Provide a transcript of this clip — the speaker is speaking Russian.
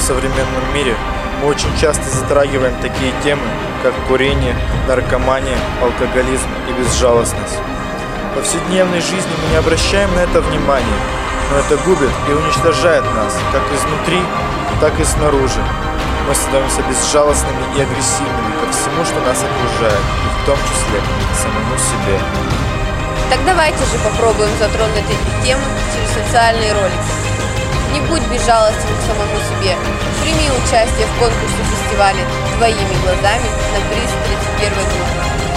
современном мире мы очень часто затрагиваем такие темы, как курение, наркомания, алкоголизм и безжалостность. В повседневной жизни мы не обращаем на это внимания, но это губит и уничтожает нас, как изнутри, так и снаружи. Мы становимся безжалостными и агрессивными ко всему, что нас окружает, и в том числе к самому себе. Так давайте же попробуем затронуть эти темы через социальные ролики. Не будь безжалостен к самому себе. Прими участие в конкурсе фестиваля «Твоими глазами» на приз 31 год.